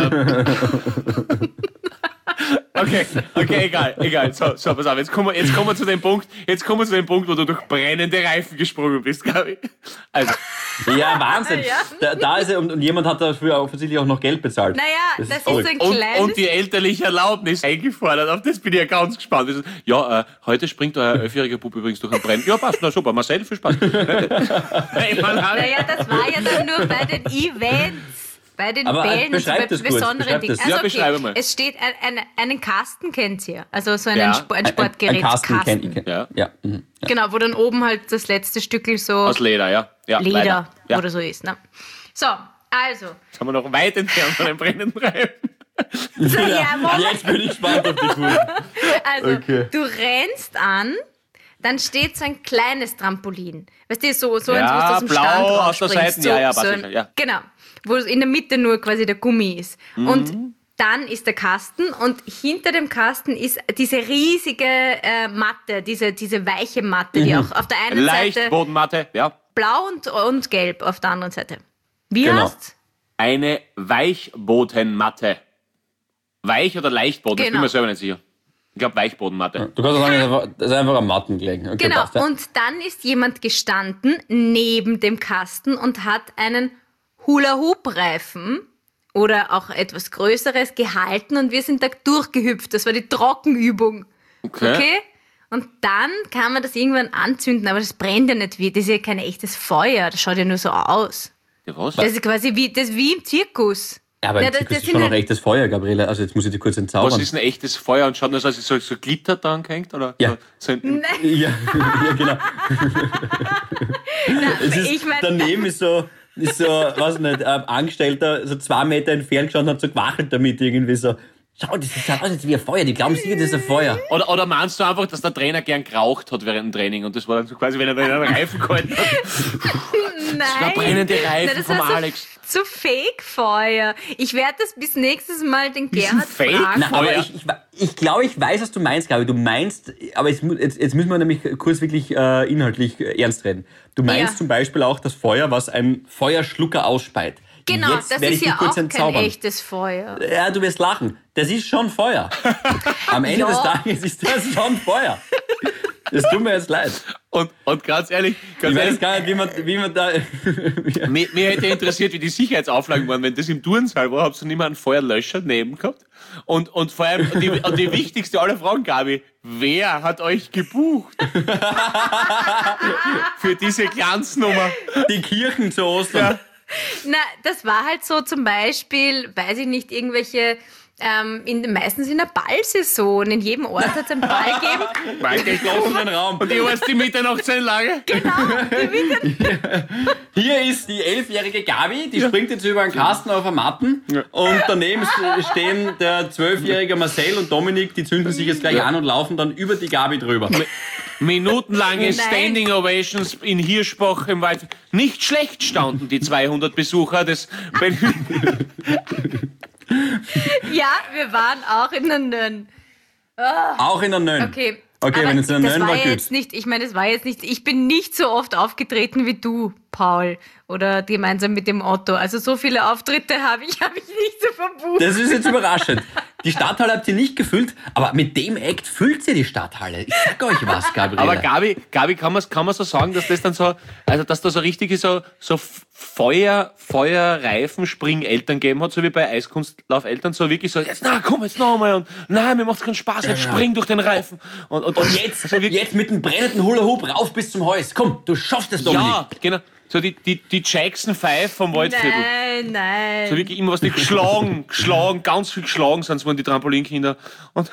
Okay, egal. So, pass auf, jetzt kommen wir zu dem Punkt, wo du durch brennende Reifen gesprungen bist, Gabi. Also. Ja, Wahnsinn. Ja. Da ist er, und jemand hat dafür offensichtlich auch noch Geld bezahlt. Naja, das ist so ein kleines... Und die elterliche Erlaubnis eingefordert, auf das bin ich ja ganz gespannt. Ja, heute springt euer 11-jähriger Bub übrigens durch ein Brennen. Ja, passt, na super, Marcel, viel Spaß. Naja, das war ja dann nur bei den Events. Bei den Bällen und bei besonderen Dingen. Also beschreibe mal. Es steht einen Kasten, kennt ihr. Also so ein Sportgerät. Ein Kasten. Ja. Genau, wo dann oben halt das letzte Stückel so... Aus Leder, ja. Leder oder so ist. Ne? So, also. Jetzt haben wir noch weit entfernt von einem brennenden Reifen. So, jetzt bin ich gespannt auf die Kurve. Also, du rennst an, dann steht so ein kleines Trampolin. Weißt du, so eins, wo du aus dem blau Stand aus der rausspringst. Seite, ja. Genau, wo in der Mitte nur quasi der Gummi ist. Und dann ist der Kasten und hinter dem Kasten ist diese riesige Matte, diese weiche Matte, die auch auf der einen Seite... Leichtbodenmatte, ja. Blau und gelb auf der anderen Seite. Wie heißt? Eine Weichbodenmatte. Weich oder Leichtboden? Ich bin mir selber nicht sicher. Ich glaube Weichbodenmatte. Du kannst sagen, das ist einfach am Matten gelegen. Okay, genau, passt, ja. Und dann ist jemand gestanden neben dem Kasten und hat einen Hula-Hoop-Reifen oder auch etwas Größeres gehalten und wir sind da durchgehüpft. Das war die Trockenübung. Okay? Und dann kann man das irgendwann anzünden, aber das brennt ja nicht wie. Das ist ja kein echtes Feuer, das schaut ja nur so aus. Ja, was? Das ist quasi wie im Zirkus. Ja, aber im Zirkus ist schon noch echtes Feuer, Gabriele. Also jetzt muss ich dir kurz entzaubern. Was ist ein echtes Feuer? Und schaut das aus, als so Glitter da angehängt? Oder ja. Ja, genau. Daneben ist so, weiß nicht, ein Angestellter, so 2 Meter entfernt gestanden, hat so gewackelt damit irgendwie so. Schau, das sieht aus wie ein Feuer, die glauben sicher, das ist ein Feuer. Oder meinst du einfach, dass der Trainer gern geraucht hat während dem Training und das war dann so quasi, wenn er dann einen Reifen gehalten hat? Nein. Das war brennende Reifen das vom war Alex. So Fake-Feuer. Ich werde das bis nächstes Mal den Gerhard Fake? fragen. Nein, aber ich glaube, ich weiß, was du meinst, Gabi. Du meinst, aber jetzt müssen wir nämlich kurz wirklich inhaltlich ernst reden. Du meinst zum Beispiel auch das Feuer, was ein Feuerschlucker ausspeit. Genau, jetzt das ist ja auch kein entzaubern. Echtes Feuer. Ja, du wirst lachen. Das ist schon Feuer. Am Ende des Tages ist das schon Feuer. Das tut mir jetzt leid. Und ganz ehrlich... Ich weiß gar nicht, wie man da... Mir hätte interessiert, wie die Sicherheitsauflagen waren. Wenn das im Turnsaal war, habt ihr nicht mehr einen Feuerlöscher neben gehabt? Und vor allem, die wichtigste aller Fragen, Gabi, wer hat euch gebucht? Für diese Glanznummer. Die Kirchen zu Ostern. Ja. Na, das war halt so zum Beispiel, weiß ich nicht, irgendwelche Meistens in der Ballsaison. In jedem Ort hat es einen Ball gegeben. Ball geschlossenen Raum. Und du hast die Mitternachtseinlage? Genau, Hier ist die 11-jährige Gabi, die springt jetzt über einen Kasten auf eine Matten und daneben stehen der 12-jährige Marcel und Dominik, die zünden sich jetzt gleich an und laufen dann über die Gabi drüber. Minutenlange Standing Ovations in Hirschbach im Wald. Nicht schlecht standen die 200 Besucher des... Ja, wir waren auch in der Nönn. Auch in der Nönn. Okay, wenn es in der Nönn war, jetzt nicht, ich meine, das war jetzt nicht, ich bin nicht so oft aufgetreten wie du, Paul, oder gemeinsam mit dem Otto. Also so viele Auftritte habe ich nicht so verbucht. Das ist jetzt überraschend. Die Stadthalle habt ihr nicht gefüllt, aber mit dem Act füllt sie die Stadthalle. Ich sag euch was, Gabriele. Aber Gabi, kann man so sagen, dass das dann so, also dass da so richtige so Feuerreifen Springeltern gegeben hat, so wie bei Eiskunstlaufeltern, so wirklich so, jetzt komm jetzt noch einmal und nein, mir macht's keinen Spaß, jetzt spring durch den Reifen. Und jetzt mit dem brennenden Hula-Hoop rauf bis zum Hals. Komm, du schaffst es, Dominik. Ja, genau. So die Jackson 5 vom Waldviertel. Nein. So wirklich immer was nicht geschlagen, ganz viel geschlagen sind, so die Trampolinkinder. Und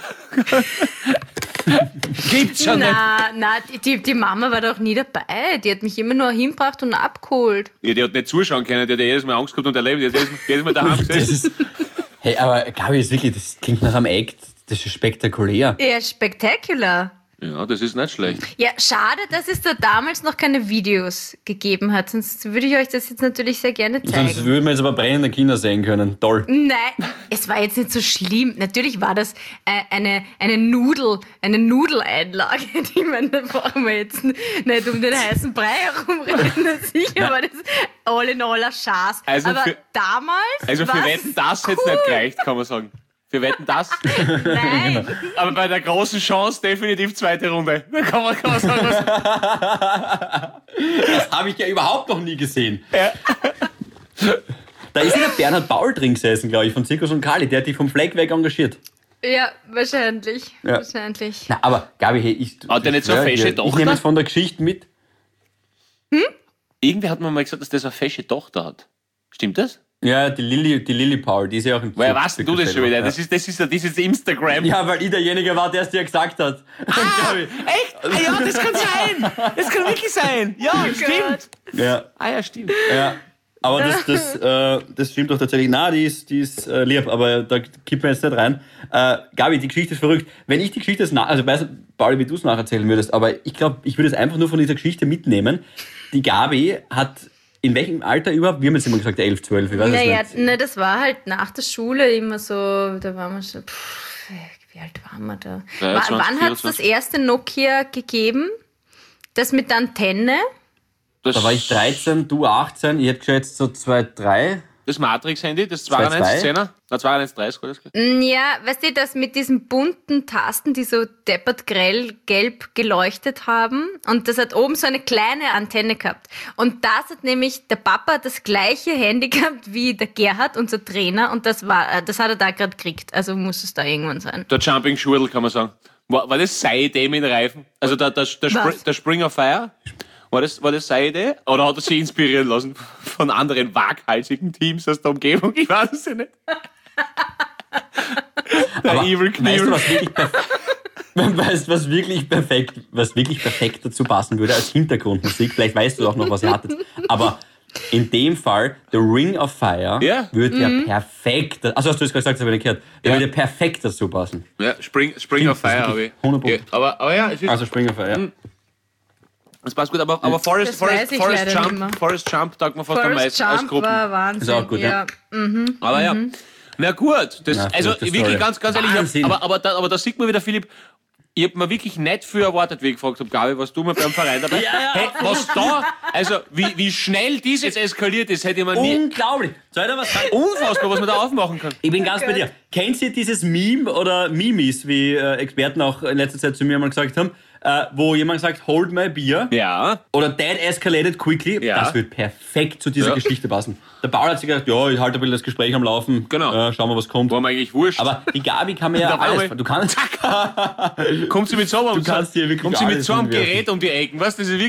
gibt's schon nicht. Nein, die Mama war doch nie dabei. Die hat mich immer nur hingebracht und abgeholt. Ja, die hat nicht zuschauen können, die hat ja jedes Mal Angst gehabt und erlebt, die hat jedes Mal daheim gesessen. Hey, aber Gabi, ist wirklich, das klingt nach einem Act, das ist spektakulär. Ja, spektakulär. Ja, das ist nicht schlecht. Ja, schade, dass es da damals noch keine Videos gegeben hat. Sonst würde ich euch das jetzt natürlich sehr gerne zeigen. Sonst würden wir jetzt aber brennende Kinder sehen können. Toll. Nein, es war jetzt nicht so schlimm. Natürlich war das eine Nudeleinlage. Ich meine, da brauchen wir jetzt nicht um den heißen Brei herumreden. Sicher war das all in all ein Schatz. Also aber damals... Also für Wetten, das hätte es nicht gereicht, kann man sagen. Wir wetten das. Nein. Aber bei der großen Chance definitiv zweite Runde. Da kann man sagen, was. Das habe ich ja überhaupt noch nie gesehen. Ja. Da ist ja der Bernhard Paul drin gesessen, glaube ich, von Zirkus und Kali. Der hat dich vom Fleck weg engagiert. Ja, wahrscheinlich. Ja. Wahrscheinlich. Na, aber Gabi, hey, Hat der nicht so eine fesche ich Tochter? nehme jetzt von der Geschichte mit. Irgendwie hat man mal gesagt, dass das eine fesche Tochter hat. Stimmt das? Ja, die Lilly Paul, die ist ja auch im Woher weißt du das schon wieder? Das ist dieses Instagram. Ja, weil ich derjenige war, der es dir gesagt hat. Echt? Ah, ja, das kann sein. Das kann wirklich sein. Ja, stimmt. Ja. Ah ja, stimmt. Ja. Aber das stimmt doch tatsächlich. Na, die ist lieb, aber da kippen wir jetzt nicht rein. Gabi, die Geschichte ist verrückt. Wenn ich die Geschichte also ich weiß nicht, Pauli, wie du es nacherzählen würdest, aber ich glaube, ich würde es einfach nur von dieser Geschichte mitnehmen. Die Gabi hat in welchem Alter überhaupt? Wir haben jetzt immer gesagt 11, 12, ich weiß es nicht. Das war halt nach der Schule immer so, da waren wir schon, wie alt waren wir da? 23, Wann hat es das erste Nokia gegeben? Das mit der Antenne? Da war ich 13, du 18, ich hätte geschätzt so 2, 3. Das Matrix-Handy, das 210er? Na, 230, oder? Ja, weißt du, das mit diesen bunten Tasten, die so deppert grell gelb geleuchtet haben. Und das hat oben so eine kleine Antenne gehabt. Und das hat nämlich, der Papa hat das gleiche Handy gehabt wie der Gerhard, unser Trainer. Und das hat er da gerade gekriegt. Also muss es da irgendwann sein. Der Jumping Schurl, kann man sagen. War das seine Idee mit den Reifen? Also der Spring of Fire? War das seine Idee? Oder hat er sich inspirieren lassen von anderen waghalsigen Teams aus der Umgebung? Ich weiß es ja nicht. Aber Evil weißt du, was wirklich perfekt dazu passen würde als Hintergrundmusik? Vielleicht weißt du auch noch, was ihr hattet. Aber in dem Fall, The Ring of Fire würde ja perfekt... Also hast du es gerade gesagt, das habe ich gehört. Der würde ja perfekt dazu passen. Ja, Spring of Fire habe ich. 100%. Ja, aber ja, es ist... Also Spring of Fire, ja. Das passt gut, aber Forest Jump taugt man fast am meisten als Gruppen. War Wahnsinn. Ist auch gut, ja. Aber ja, na gut. Also wirklich ganz ehrlich, aber da sieht man wieder, Philipp, ich hab mir wirklich nicht viel erwartet, wie ich gefragt habe, Gabi, was du mal beim Verein dabei? Hey, was da, also wie schnell dies jetzt eskaliert ist, hätte man nie... Unglaublich. Soll ich da was sagen? Unfassbar, was man da aufmachen kann. Ich bin ganz bei dir. Kennt ihr dieses Meme oder Mimis, wie Experten auch in letzter Zeit zu mir mal gesagt haben, wo jemand sagt, hold my beer. Ja. Oder that escalated quickly. Ja. Das wird perfekt zu dieser Geschichte passen. Der Paul hat sich gedacht, ja, ich halte ein bisschen das Gespräch am Laufen. Genau. Schauen wir, was kommt. War mir eigentlich wurscht. Aber die Gabi kann mir ja alles... Du kannst... Kommt sie mit so einem kannst dir wirklich Gerät umwerfen. um die Ecken, weißt du, das ist wirklich...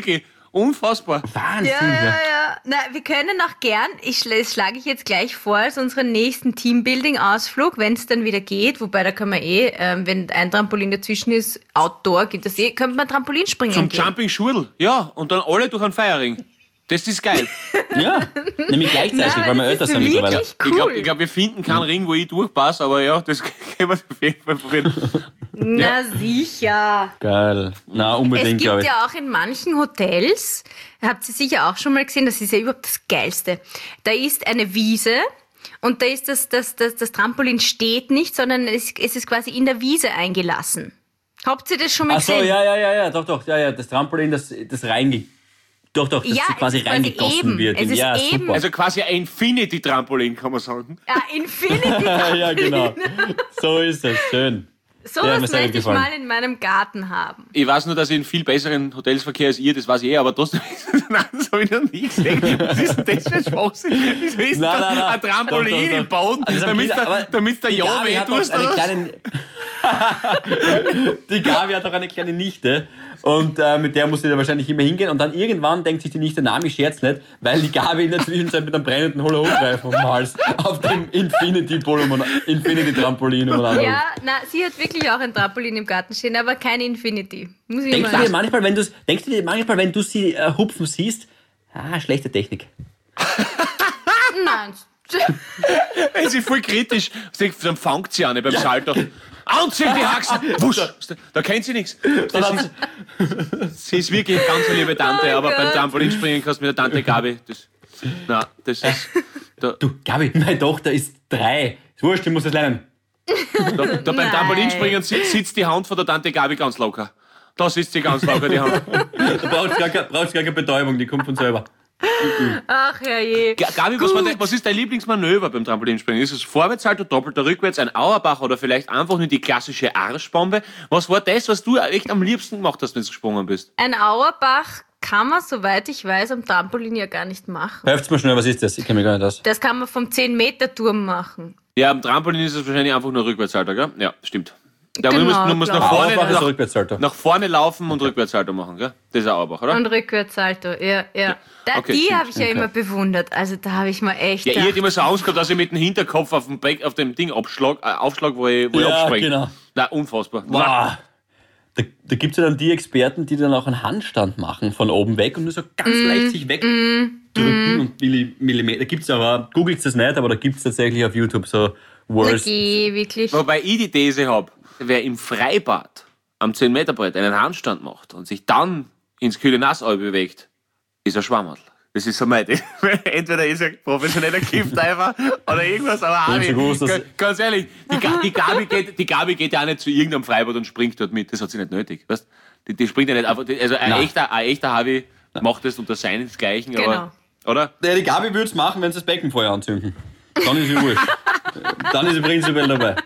Unfassbar. Wahnsinn. Ja. Na, wir können auch gern, das schlage ich jetzt gleich vor, als unseren nächsten Teambuilding-Ausflug, wenn es dann wieder geht, wobei da kann man wenn ein Trampolin dazwischen ist, Outdoor geht das könnte man Trampolinspringen Zum gehen. Jumping Schurl. Ja, und dann alle durch einen Feiering. Das ist geil. Ja, nämlich gleichzeitig, weil wir älter sind mittlerweile. Cool. Ich glaub, wir finden keinen Ring, wo ich durchpasse, aber ja, das können wir auf jeden Fall probieren. Na sicher. Geil. Na, Es unbedingt, gibt glaube ich. ja auch in manchen Hotels, habt ihr sicher auch schon mal gesehen, das ist ja überhaupt das Geilste. Da ist eine Wiese und da ist das Trampolin steht nicht, sondern es ist quasi in der Wiese eingelassen. Habt ihr das schon mal Ach so, gesehen? ja, doch, das Trampolin, das das Ja, quasi es ist reingegossen quasi wird. eben. Es ist Ja, eben. super. Also quasi ein Infinity-Trampolin, kann man sagen. Ja, Infinity. Ja, genau. So ist es, schön. So Der hat mir was sehr möchte ich gefallen. mal in meinem Garten haben. Ich weiß nur, dass ich in viel besseren Hotels verkehre als ihr, das weiß ich aber trotzdem das habe ich noch nie gesehen. Was ist denn das für ein Schwachsinn? Wieso ist Nein, da nein. ein Trampolin Doch. im Boden, Also, damit der die Ja Gabi weh hat tust? doch eine kleine, Die Gabi hat auch eine kleine Nichte und mit der muss sie da wahrscheinlich immer hingehen und dann irgendwann denkt sich die Nichte, nein, ich scherz nicht, weil die Gabi in der Zwischenzeit mit einem brennenden Hula-Hoop-Reifen um den Hals auf dem Infinity-Trampolin umeinander. Ja, na, sie hat wirklich auch ein Trampolin im Garten stehen, aber kein Infinity. Muss ich Denkst mal du dir manchmal, wenn du sie hupfen siehst, schlechte Technik. Nein. Wenn sie voll kritisch, dann fangt sie an beim Schalter. Anziehen die Haxen! Wusch! Da kennt sie nichts. Sie ist wirklich eine ganz liebe Tante, aber Gott. beim Trampolinspringen kannst du mit der Tante Gabi. Das ist. Du, Gabi, meine Tochter ist 3. Ist wurscht, ich muss das lernen. Da beim Trampolinspringen sitzt die Hand von der Tante Gabi ganz locker. Da sitzt sie ganz locker, die Hand. Da brauchst gar keine Betäubung, die kommt von selber. Ach herrje. Gabi, was ist dein Lieblingsmanöver beim Trampolinspringen? Ist es Vorwärtssalto, doppelter Rückwärts, ein Auerbach oder vielleicht einfach nur die klassische Arschbombe? Was war das, was du echt am liebsten gemacht hast, wenn du gesprungen bist? Ein Auerbach kann man, soweit ich weiß, am Trampolin ja gar nicht machen. Helft's mir schnell, was ist das? Ich kenne mich gar nicht aus. Das kann man vom 10-Meter-Turm machen. Ja, am Trampolin ist es wahrscheinlich einfach nur Rückwärtssalto, gell? Ja, stimmt. Ja, Genau, du musst klar. nach Auerbach ist vorne, Rückwärtssalto. nach vorne laufen und Rückwärtssalto machen, gell? Das ist ein Auerbach, oder? Und Rückwärtssalto, ja. Okay, Die stimmt. habe ich ja immer bewundert. Also da habe ich mal echt Ja, ich hätte gedacht, immer so Angst gehabt, dass ich mit dem Hinterkopf auf dem Ding aufschlag, wo ich abspringe. Genau. Na, unfassbar. Wow. Da gibt es ja dann die Experten, die dann auch einen Handstand machen von oben weg und nur so ganz leicht sich wegdrücken und Millimeter. Da gibt's aber, googelt das nicht, aber da gibt es tatsächlich auf YouTube so Worst. okay, wirklich. Wobei ich die These habe, wer im Freibad am 10-Meter-Brett einen Handstand macht und sich dann ins kühle Nassau bewegt, ist ein Schwammerl. Das ist so mein Ding. Entweder ist er professioneller Kiffdiver oder irgendwas, aber auch Ich hab nicht. schon gewusst, Ganz ehrlich, die Gabi geht ja auch nicht zu irgendeinem Freibad und springt dort mit. Das hat sie nicht nötig. Weißt? Die springt ja nicht einfach. Also ein echter Harvey macht das unter seinesgleichen, Genau. aber, oder? Ja, die Gabi würde es machen, wenn sie das Beckenfeuer anzünden. Dann ist sie wurscht. Dann ist sie prinzipiell dabei.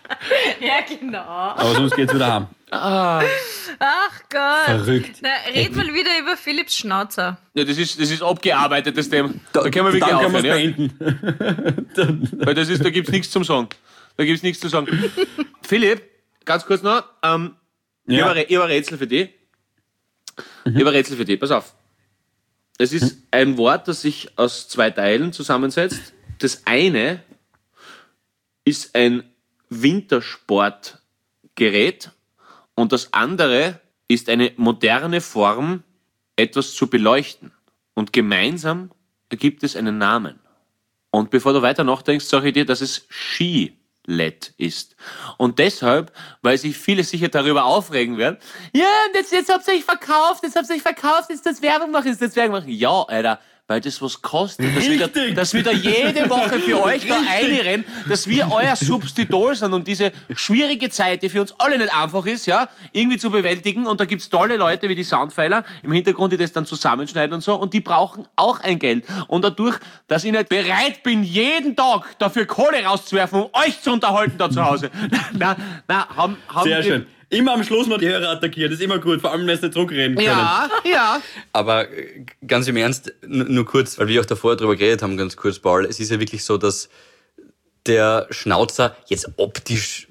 Ja, genau. Aber sonst geht's wieder heim. Ach Gott. Verrückt. Na, red mal wieder über Philipps Schnauzer. Ja, das ist abgearbeitet, das Thema. Da können wir wirklich Dann können wir aufhören. es beenden. Weil da gibt's nichts zum Sagen. Da gibt's nichts zu sagen. Philipp, ganz kurz noch, ich habe ein Rätsel für dich. Ich habe ein Rätsel für dich, pass auf. Es ist ein Wort, das sich aus 2 Teilen zusammensetzt. Das eine ist ein Wintersportgerät und das andere ist eine moderne Form, etwas zu beleuchten. Und gemeinsam ergibt es einen Namen. Und bevor du weiter nachdenkst, sage ich dir, dass es Ski-LED ist. Und deshalb, weil sich viele sicher darüber aufregen werden, ja, jetzt habt ihr euch verkauft, jetzt das Werbung machen, Ja, Alter, weil das was kostet, dass wir da jede Woche für euch da einrennen, dass wir euer Substitut sind und diese schwierige Zeit, die für uns alle nicht einfach ist, ja, irgendwie zu bewältigen. Und da gibt's tolle Leute wie die Soundpfeiler im Hintergrund, die das dann zusammenschneiden und so, und die brauchen auch ein Geld. Und dadurch, dass ich nicht bereit bin, jeden Tag dafür Kohle rauszuwerfen, um euch zu unterhalten da zu Hause, haben Sehr wir, schön. Immer am Schluss noch die Hörer attackieren, das ist immer gut, vor allem wenn sie nicht zurückreden können. Ja. Aber ganz im Ernst, nur kurz, weil wir auch davor drüber geredet haben, ganz kurz, Paul, es ist ja wirklich so, dass der Schnauzer jetzt optisch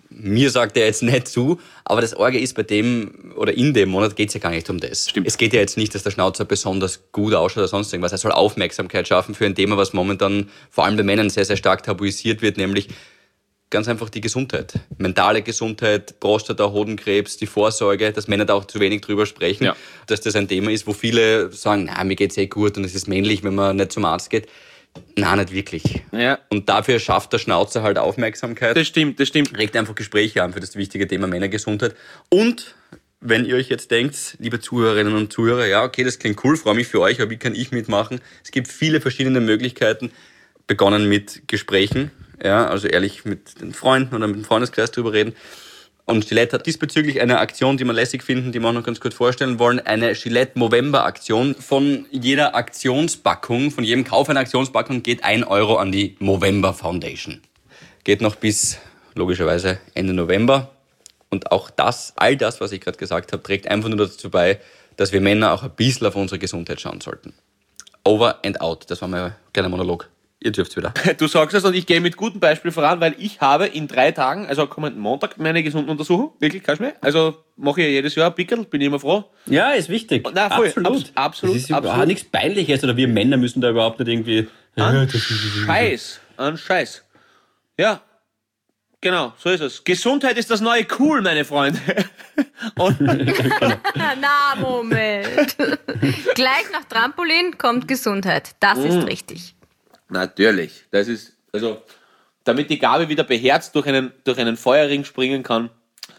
mir sagt er jetzt nicht zu, aber das Orge ist bei dem oder in dem Monat geht es ja gar nicht um das. Stimmt. Es geht ja jetzt nicht, dass der Schnauzer besonders gut ausschaut oder sonst irgendwas. Er soll Aufmerksamkeit schaffen für ein Thema, was momentan vor allem bei Männern sehr, sehr stark tabuisiert wird, nämlich ganz einfach die Gesundheit. Mentale Gesundheit, Prostata, Hodenkrebs, die Vorsorge, dass Männer da auch zu wenig drüber sprechen, Ja. dass das ein Thema ist, wo viele sagen, na, mir geht's gut und es ist männlich, wenn man nicht zum Arzt geht. Nein, nicht wirklich. Ja. Und dafür schafft der Schnauzer halt Aufmerksamkeit. Das stimmt. Regt einfach Gespräche an für das wichtige Thema Männergesundheit. Und wenn ihr euch jetzt denkt, liebe Zuhörerinnen und Zuhörer, ja, okay, das klingt cool, freue mich für euch, aber wie kann ich mitmachen? Es gibt viele verschiedene Möglichkeiten, begonnen mit Gesprächen, ja, also ehrlich mit den Freunden oder mit dem Freundeskreis drüber reden. Und Gillette hat diesbezüglich eine Aktion, die wir lässig finden, die wir auch noch ganz kurz vorstellen wollen. Eine Gillette Movember-Aktion. Von jeder Aktionspackung, von jedem Kauf einer Aktionspackung geht 1 Euro an die Movember Foundation. Geht noch bis, logischerweise, Ende November. Und auch all das, was ich gerade gesagt habe, trägt einfach nur dazu bei, dass wir Männer auch ein bisschen auf unsere Gesundheit schauen sollten. Over and out. Das war mein kleiner Monolog. Ihr dürft's wieder. Du sagst das und ich gehe mit gutem Beispiel voran, weil ich habe in 3 Tagen, also kommenden Montag, meine Gesundenuntersuchung. Wirklich, kannst du mir? Also mache ich jedes Jahr ein Pickel, bin ich immer froh. Ja, ist wichtig. Nein, voll. Absolut. Absolut. Das ist überhaupt nichts Peinliches oder wir Männer müssen da überhaupt nicht irgendwie... An Scheiß. Ja, genau, so ist es. Gesundheit ist das neue Cool, meine Freunde. Und Na, Moment. Gleich nach Trampolin kommt Gesundheit. Das ist richtig. natürlich, das ist, also, damit die Gabi wieder beherzt durch einen Feuerring springen kann,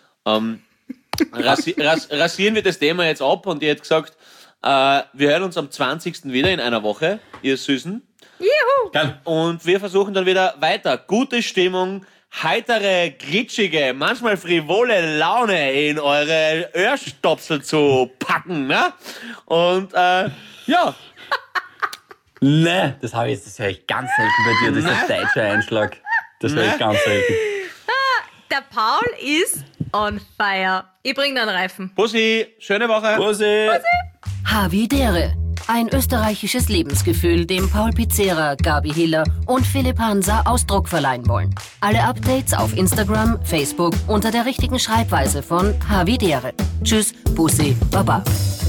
rasieren wir das Thema jetzt ab und ihr hättet gesagt, wir hören uns am 20. wieder in einer Woche, ihr Süßen. Juhu! Und wir versuchen dann wieder weiter. Gute Stimmung, heitere, glitschige, manchmal frivole Laune in eure Öhrstopsel zu packen, ne? Und, ja. Nee, das höre ich ganz selten bei dir, das ist ein deutscher Einschlag. Das höre ich ganz selten. Der Paul ist on fire. Ich bring dann Reifen. Bussi, schöne Woche. Bussi! Havidere. Ein österreichisches Lebensgefühl, dem Paul Pizzera, Gabi Hiller und Philipp Hansa Ausdruck verleihen wollen. Alle Updates auf Instagram, Facebook unter der richtigen Schreibweise von Havidere. Tschüss, Bussi, Baba.